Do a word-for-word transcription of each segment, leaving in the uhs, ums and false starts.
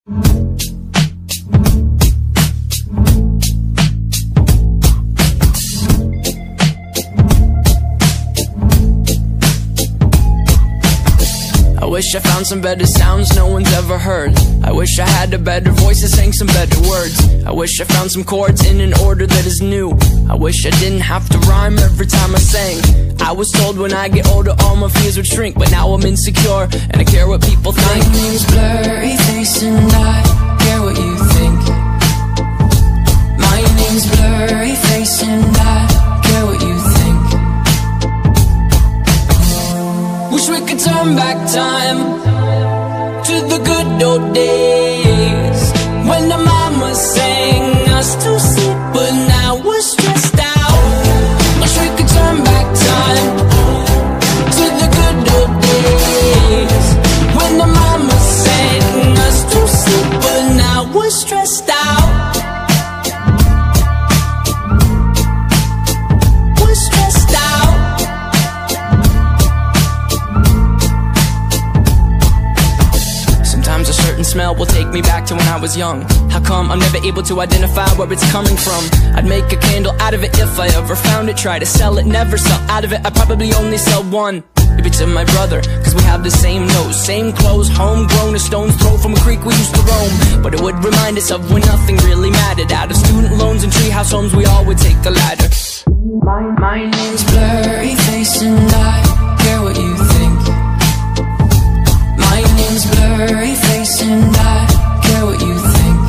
I wish I found some better sounds no one's ever heard. I wish I had a better voice that sang some better words. I wish I found some chords in an order that is new. I wish I didn't have to rhyme every time I sang. I was told when I get older all my fears would shrink, but now I'm insecure and I care what people think. My name's Blurryface and I care what you think. My name's Blurryface and I care what you think. Wish we could turn back time to the good old days when the mama sang us to sleep, but now we're stressed out. Wish we could turn back time to the good old days when the mama sang us to sleep, but now we're stressed out. We're stressed out. Sometimes a certain smell will take me back to when I was young. How come I'm never able to identify where it's coming from? I'd make a candle out of it if I ever found it. Try to sell it, never sell out of it. I'd probably only sell one. Maybe to my brother, cause we have the same nose, same clothes, homegrown, a stone's throw from a creek we used to roam. But it would remind us of when nothing really mattered. Out of student loans and treehouse homes, we all would take the ladder. My, my name's Blurryface and I care what you think. My name's Blurryface and I care what you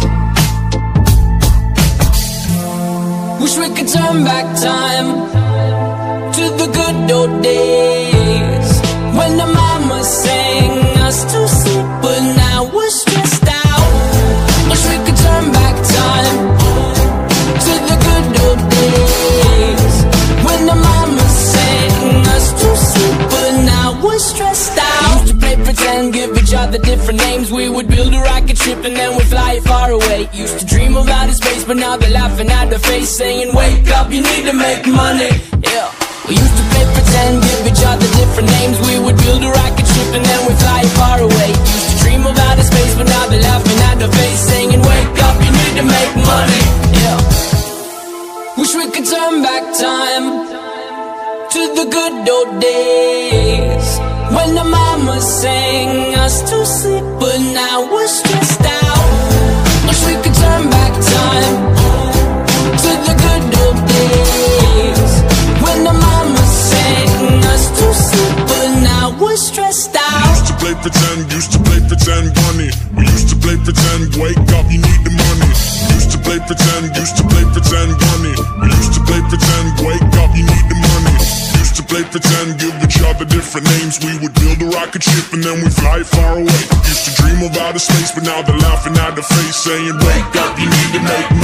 think. Wish we could turn back time to the good old days when the mama sang us to sleep, but now we're stressed out. Wish we could turn back time to the good old days when the mama sang us to sleep, but now we're stressed out. Used to play pretend, give each other different names. We would build a rocket ship and then we'd fly far away. Used to dream of outer space, but now they're laughing at the face, saying wake up, you need to make money. Yeah. We used to play pretend, give each other different names. We would build a rocket ship and then we'd fly far away. Used to dream of outer space, but now they're laughing at the face, saying wake up, you need to make money. Yeah. Wish we could turn back time to the good old days when the mama sang us to sleep, but now we're stressed out. Wish we could turn back time to the good old days when the mama sang us to sleep, but now we're stressed out. We used to play pretend, used to play pretend bunny. We used to play pretend, wake up, you need the money. Used to play pretend, used to play pretend bunny. We used to play pretend, wake up, you need the money. Used to play pretend, give each other different names. We would build a rocket ship and then we'd fly far away. Used to dream of outer space, but now they're laughing at the face, saying wake up, you need to make money.